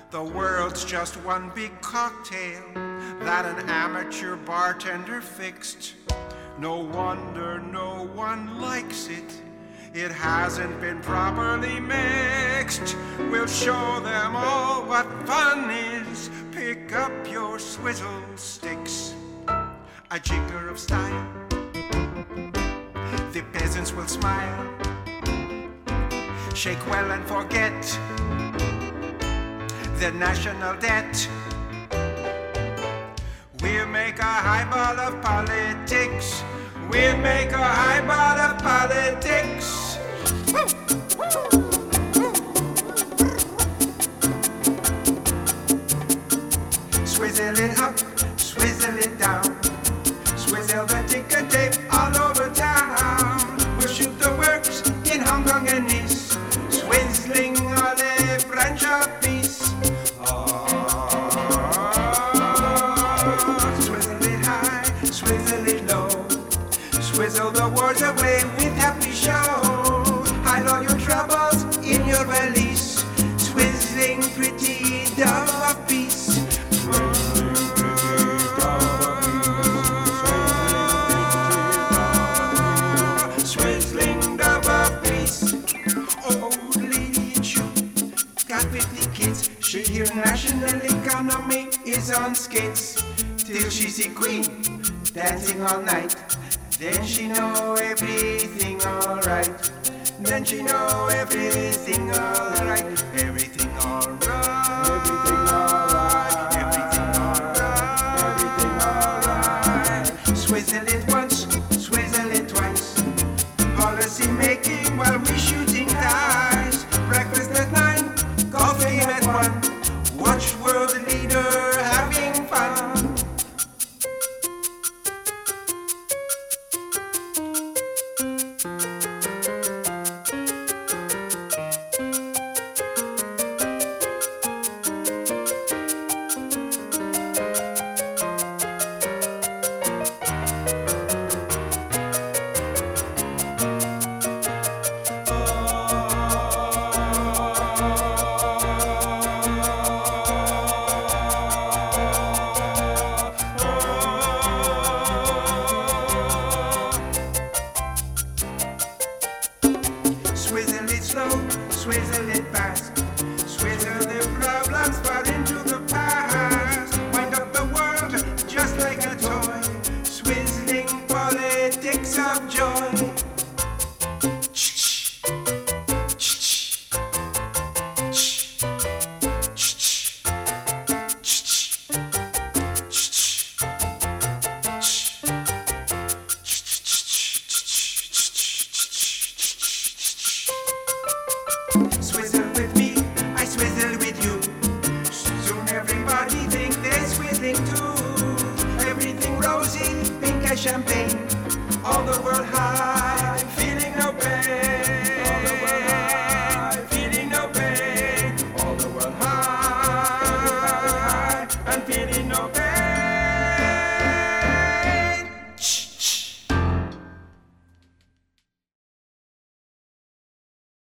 The world's just one big cocktail that an amateur bartender fixed. No wonder no one likes it. It hasn't been properly mixed. We'll show them all what fun is. Pick up your swizzle sticks. A jigger of style. The peasants will smile. Shake well and forget the national debt. We'll make a highball of politics. We'll make a highball of politics. Swizzle it up, swizzle it down. Swizzle the ticker tape all over town. We'll shoot the works in Hong Kong and Nice. Swizzling olive branch of peace. Swizzle it high, swizzle it low. Swizzle the wars away with happy show. Hide all your troubles in your valise. Swizzling pretty dove of peace. Swizzling dove of peace. Old lady in shoe got 50 kids. She hear national economy is on skates. Till she see Queen dancing all night. Then she know everything alright. Then she know everything alright. Everything alright. Everything alright. Everything alright. Everything alright. Swizzle it once, swizzle it twice. Policy making while we shooting dice. Breakfast at 9, coffee at 1. Watch world leader having fun. Swizzle it slow, swizzle it fast. Swizzle the problems far into the past. Wind up the world just like a toy. Swizzling politics of joy. Swizzle with me, I swizzle with you. Soon everybody think they're swizzling too. Everything rosy, pink as champagne. All the world high, feeling no pain. All the world high, feeling no pain. All the world high, and feeling